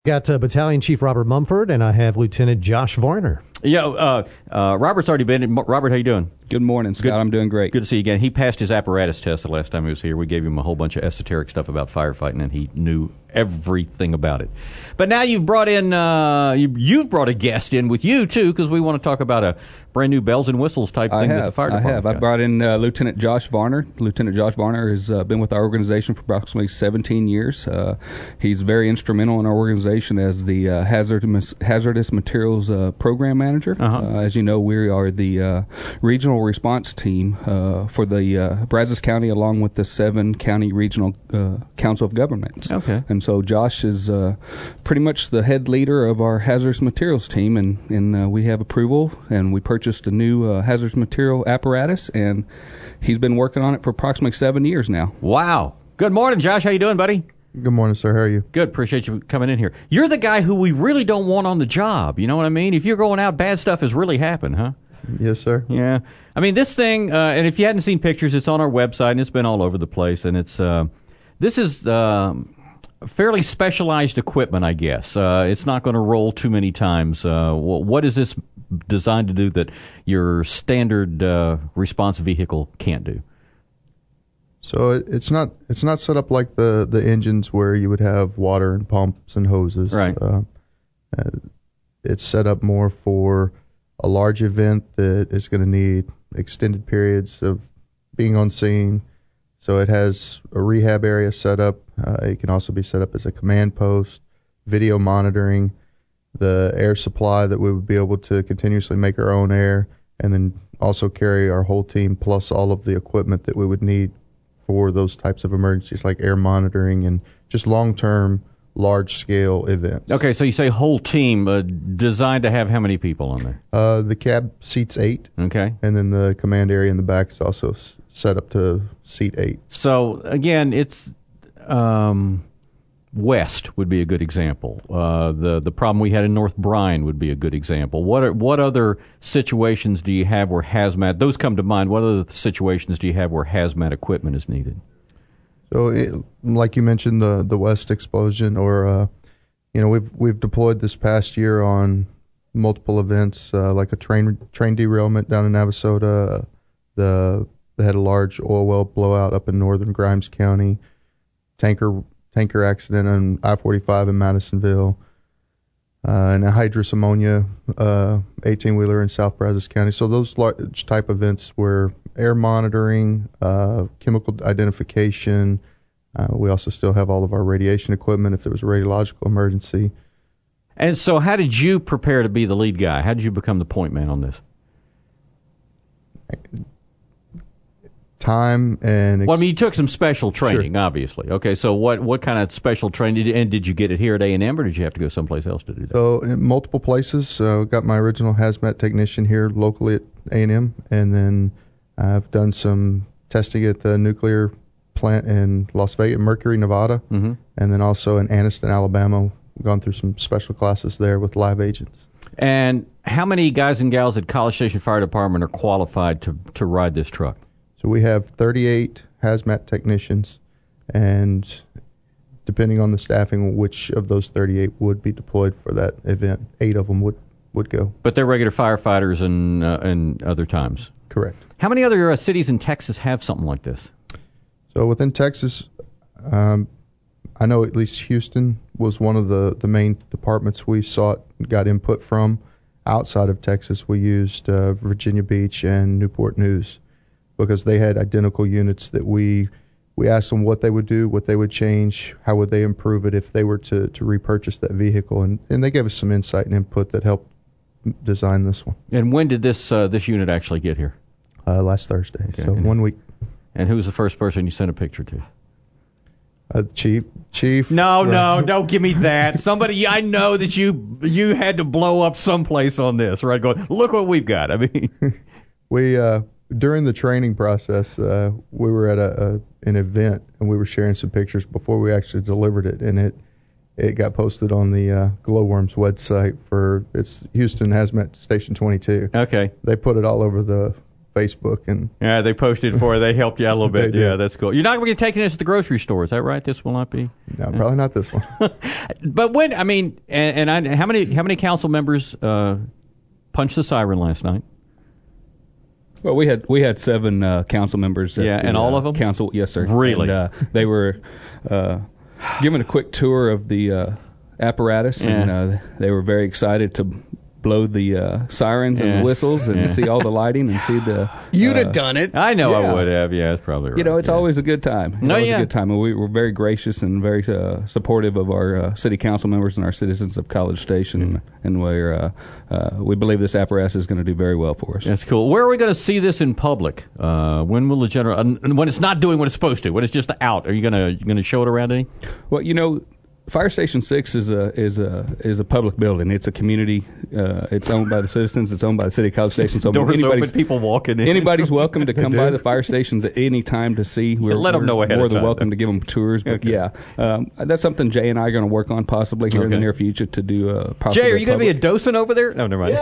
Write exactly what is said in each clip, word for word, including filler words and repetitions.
Got uh, Battalion Chief Robert Mumford, and I have Lieutenant Josh Varner. Yeah, uh, uh, Robert's already been. Robert, how you doing? Good morning, Scott. Good. I'm doing great. Good to see you again. He passed his apparatus test the last time he was here. We gave him a whole bunch of esoteric stuff about firefighting, and he knew everything about it. But now you've brought in, uh, you, you've brought a guest in with you, too, because we want to talk about a brand new bells and whistles type I thing have, that the fire department I have. got. I brought in uh, Lieutenant Josh Varner. Lieutenant Josh Varner has uh, been with our organization for approximately seventeen years. Uh, he's very instrumental in our organization as the uh, hazardous, hazardous materials uh, program manager. Uh-huh. Uh, as you know, we are the uh, regional response team uh, for the uh, Brazos County, along with the seven county regional uh, council of governments. Okay. And so Josh is uh, pretty much the head leader of our hazardous materials team, and, and uh, we have approval, and we purchased a new uh, hazardous material apparatus, and he's been working on it for approximately seven years now. Wow. Good morning, Josh. How you doing, buddy? Good morning, sir. How are you? Good. Appreciate you coming in here. You're the guy who we really don't want on the job. You know what I mean? If you're going out, bad stuff has really happened, huh? Yes, sir. Yeah. I mean, this thing, uh, and if you hadn't seen pictures, it's on our website, and it's been all over the place, and it's, uh, this is um, fairly specialized equipment, I guess. Uh, it's not going to roll too many times. Uh, what is this designed to do that your standard uh, response vehicle can't do? So it, it's not it's not set up like the, the engines where you would have water and pumps and hoses. Right. Uh, uh, it's set up more for a large event that is going to need extended periods of being on scene. So it has a rehab area set up. Uh, it can also be set up as a command post, video monitoring, the air supply that we would be able to continuously make our own air, and then also carry our whole team plus all of the equipment that we would need for those types of emergencies, like air monitoring and just long-term, large-scale events. Okay, so you say whole team, uh, designed to have how many people on there? Uh, the cab seats eight. Okay. And then the command area in the back is also s- set up to seat eight. So, again, it's um, West would be a good example. Uh, the the problem we had in North Bryan would be a good example. What are, what other situations do you have where hazmat, those come to mind, what other situations do you have where hazmat equipment is needed? So, it, like you mentioned, the the West explosion, or uh, you know, we've we've deployed this past year on multiple events, uh, like a train train derailment down in Navasota. The they had a large oil well blowout up in northern Grimes County. Tanker tanker accident on I forty-five in Madisonville, uh, and a hydrous ammonia uh, eighteen wheeler in South Brazos County. So those large type events were air monitoring, uh, chemical identification. Uh, we also still have all of our radiation equipment if there was a radiological emergency. And so how did you prepare to be the lead guy? How did you become the point man on this? Time and... Ex- well, I mean, you took some special training, sure. obviously. Okay, so what, what kind of special training, did, and did you get it here at A and M, or did you have to go someplace else to do that? So, in multiple places. Uh, got my original hazmat technician here locally at A and M, and then I've done some testing at the nuclear plant in Las Vegas, Mercury, Nevada, mm-hmm. and then also in Anniston, Alabama. Gone through some special classes there with live agents. And how many guys and gals at College Station Fire Department are qualified to, to ride this truck? So we have thirty-eight hazmat technicians, and depending on the staffing, which of those thirty-eight would be deployed for that event, eight of them would, would go. But they're regular firefighters and uh, and other times? Correct. How many other uh, cities in Texas have something like this? So within Texas, um, I know at least Houston was one of the, the main departments we sought, got input from. Outside of Texas, we used uh, Virginia Beach and Newport News, because they had identical units that we we asked them what they would do, what they would change, how would they improve it if they were to, to repurchase that vehicle. And, and they gave us some insight and input that helped design this one. And when did this uh, this unit actually get here? Uh, last Thursday, okay. so and, one week. And who was the first person you sent a picture to? Uh, chief, chief. No, no, don't give me that. Somebody, I know that you you had to blow up someplace on this, right? Going, look what we've got. I mean, we uh, during the training process, uh, we were at a, a an event and we were sharing some pictures before we actually delivered it, and it it got posted on the uh, Glowworms website for it's Houston Hazmat Station twenty-two. Okay, they put it all over the Facebook, and yeah, they posted for it. They helped you out a little bit. They Yeah, did. that's cool. You're not going to be taking this to the grocery store, is that right? This will not be. no, probably not this one. But when I mean, and, and I, how many how many council members uh, punched the siren last night? Well, we had we had seven uh, council members. at Yeah, the, and all uh, of them? Council, yes, sir. Really? And, uh, they were uh, given a quick tour of the uh, apparatus, and Yeah. uh, they were very excited to blow the uh, sirens and Yeah. the whistles and Yeah. see all the lighting and see the. You'd uh, have done it. I know I Yeah. would have. Yeah, that's probably right. You know, it's yeah. always a good time. It's No, always yeah. a good time. And we were very gracious and very uh, supportive of our uh, city council members and our citizens of College Station, Mm-hmm. and we're uh, uh, we believe this apparatus is going to do very well for us. That's cool. Where are we going to see this in public? Uh, when will the general? And when it's not doing what it's supposed to? When it's just out? Are you going to you going to show it around any? Well, you know, Fire Station Six is a is a is a public building. It's a community. Uh, it's owned by the citizens. It's owned by the city of College Station. So Doors anybody's open, people walking in. anybody's welcome to come by the fire stations at any time to see. We're, Let 'em we're know ahead of more than time, welcome though. to give them tours. But Okay. yeah, um, that's something Jay and I are going to work on possibly here in the Okay. near future to do. Uh, possibly Jay, are you going to be a public- docent over there? No, never mind.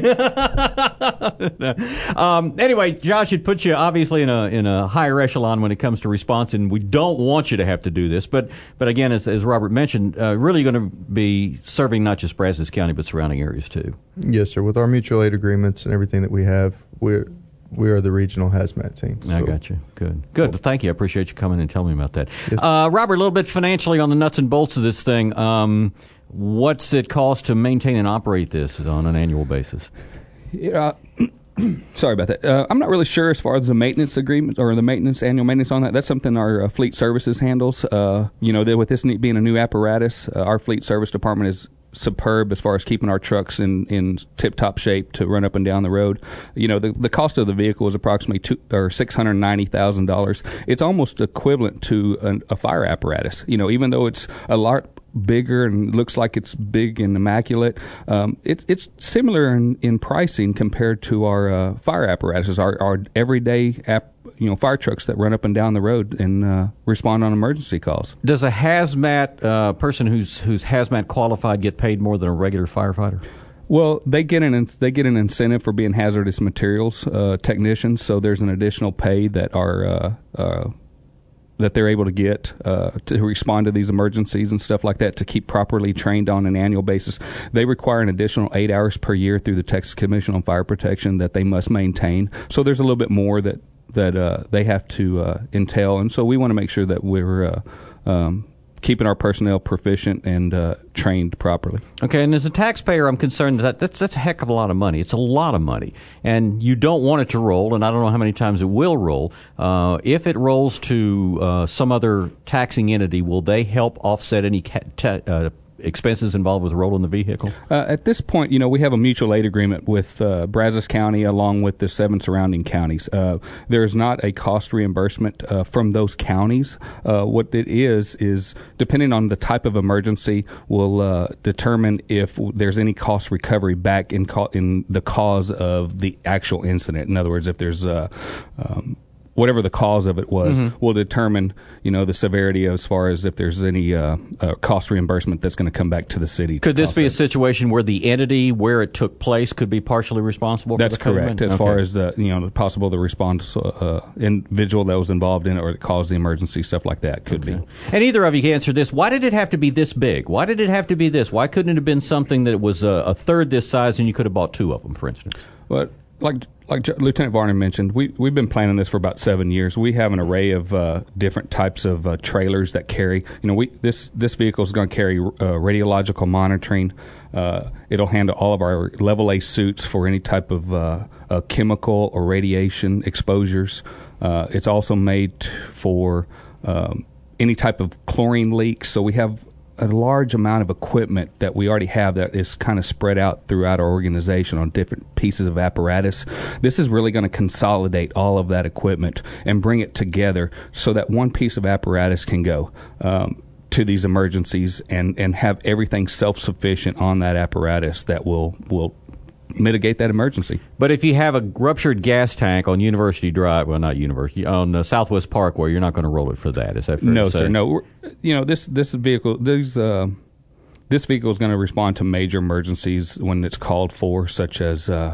um, anyway, Josh, it puts you obviously in a in a higher echelon when it comes to response, and we don't want you to have to do this. But but again, as, as Robert mentioned, uh, really going to be serving not just Brazos County but surrounding areas too. Yes, sir. With our mutual aid agreements and everything that we have, we're we are the regional hazmat team. I So- got you. Good. Good. Well, thank you. I appreciate you coming and telling me about that. Uh, Robert, a little bit financially on the nuts and bolts of this thing. Um, what's it cost to maintain and operate this on an annual basis? Yeah. Sorry about that. Uh, I'm not really sure as far as the maintenance agreement or the maintenance annual maintenance on that. That's something our uh, fleet services handles. Uh, you know, that with this ne- being a new apparatus, uh, our fleet service department is superb as far as keeping our trucks in, in tip-top shape to run up and down the road. You know, the the cost of the vehicle is approximately two or six hundred ninety thousand dollars. It's almost equivalent to an, a fire apparatus. You know, even though it's a lot bigger and looks like it's big and immaculate, um, it's it's similar in, in pricing compared to our uh, fire apparatuses, our, our everyday app, you know, fire trucks that run up and down the road and uh, respond on emergency calls. Does a hazmat uh, person who's who's hazmat qualified get paid more than a regular firefighter? Well, they get an they get an incentive for being hazardous materials uh, technicians, so there's an additional pay that our uh, uh, that they're able to get uh, to respond to these emergencies and stuff like that, to keep properly trained on an annual basis. They require an additional eight hours per year through the Texas Commission on Fire Protection that they must maintain. So there's a little bit more that that uh, they have to uh, entail, and so we want to make sure that we're uh, um, keeping our personnel proficient and uh, trained properly. Okay, and as a taxpayer, I'm concerned that that's, that's a heck of a lot of money. It's a lot of money, and you don't want it to roll, and I don't know how many times it will roll. Uh, if it rolls to uh, some other taxing entity, will they help offset any ca- ta- uh, expenses involved with rolling the vehicle? Uh, at this point, you know, we have a mutual aid agreement with uh, Brazos County along with the seven surrounding counties. Uh, there is not a cost reimbursement uh, from those counties. Uh, what it is is, depending on the type of emergency, will uh, determine if there's any cost recovery back in co- in the cause of the actual incident. In other words, if there's uh, um, whatever the cause of it was, Mm-hmm. will determine, you know, the severity as far as if there's any uh, uh, cost reimbursement that's going to come back to the city. Could this be a offset. situation where the entity where it took place could be partially responsible That's for the correct. payment? As Okay. far as the, you know, possible the response uh, individual that was involved in it or that caused the emergency, stuff like that could be. And either of you can answer this. Why did it have to be this big? Why did it have to be this? Why couldn't it have been something that was a, a third this size and you could have bought two of them, for instance? But like like J- Lieutenant Varner mentioned, we we've been planning this for about seven years. We have an array of uh, different types of uh, trailers that carry. You know, we this this vehicle is going to carry uh, radiological monitoring. Uh, it'll handle all of our level A suits for any type of uh, uh, chemical or radiation exposures. Uh, it's also made for um, any type of chlorine leaks. So we have a large amount of equipment that we already have that is kind of spread out throughout our organization on different pieces of apparatus. This is really going to consolidate all of that equipment and bring it together so that one piece of apparatus can go um, to these emergencies and, and have everything self-sufficient on that apparatus that will will mitigate that emergency. But if you have a ruptured gas tank on University Drive, well, not University, on uh, Southwest Parkway, you're not going to roll it for that. Is that fair No, to say? sir. No, We're- you know, this this vehicle, these uh, this vehicle is going to respond to major emergencies when it's called for, such as uh,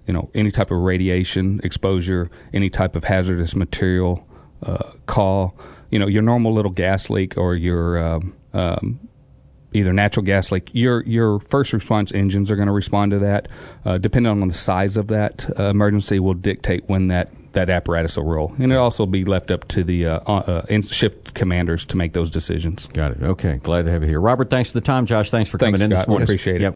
you know, any type of radiation exposure, any type of hazardous material uh, call, you know, your normal little gas leak or your um, um, either natural gas leak, your your first response engines are going to respond to that. Uh, depending on the size of that uh, emergency will dictate when that, that apparatus will roll. And it'll also be left up to the uh, uh, shift commanders to make those decisions. Got it. Okay. Glad to have you here. Robert, thanks for the time. Josh, thanks for Thanks, coming in Scott. this morning. Appreciate it. Yep.